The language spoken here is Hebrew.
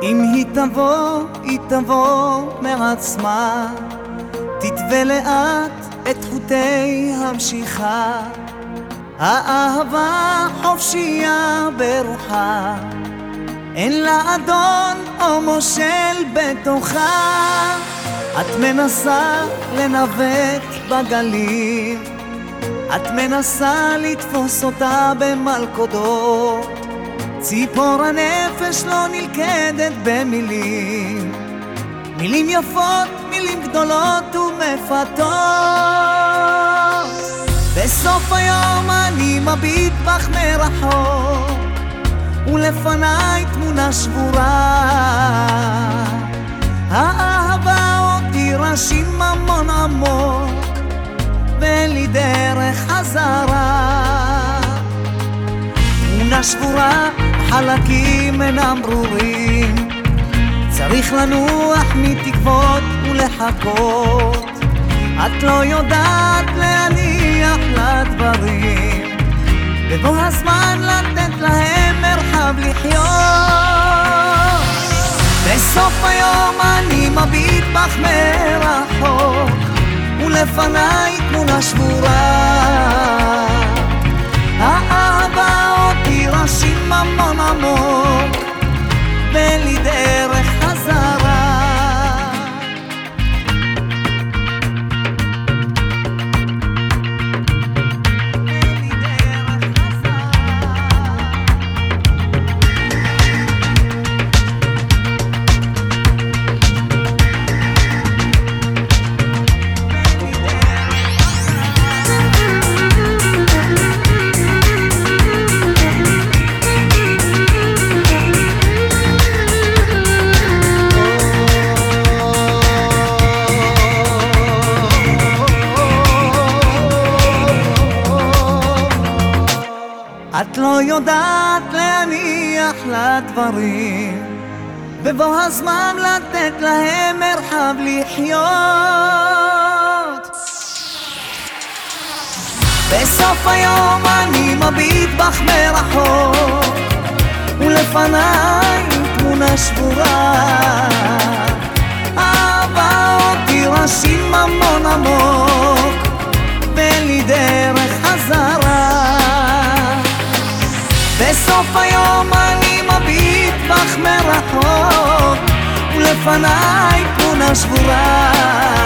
אם היא תבוא מעצמה, תתווה לאט את חוטי המשיכה. האהבה חופשייה ברוחה, אין לה אדון או מושל בתוכה. את מנסה לנווט בגלים, את מנסה לתפוס אותה במלכודות. ציפור הנפש לא נלכדת במילים, מילים יפות, מילים גדולות ומפתות. בסוף היום אני מביט בך מרחוק, ולפניי תמונה שבורה. האהבה אותי רשים המון עמוק, ואין לי דרך חזרה. תמונה שבורה, חלקים אינם ברורים, צריך לנוח מתקוות ולחכות. את לא יודעת להניח לדברים, בבוא הזמן לתת להם מרחב לחיות. בסוף היום אני מביט בך מרחוק, ולפניי תמונה שבורה. האהבה אותי רשים המון עמוק, ואין לי דרך חזרה. את לא יודעת להניח לדברים, בבוא הזמן לתת להם מרחב לחיות. בסוף היום אני מביט בך מרחוק, ולפניי תמונה שבורה. אהבה אותי רשים המון עמוק, ואין לי דרך חזרה. בסוף היום אני מביט בך מרחוק, ולפניי תמונה שבורה.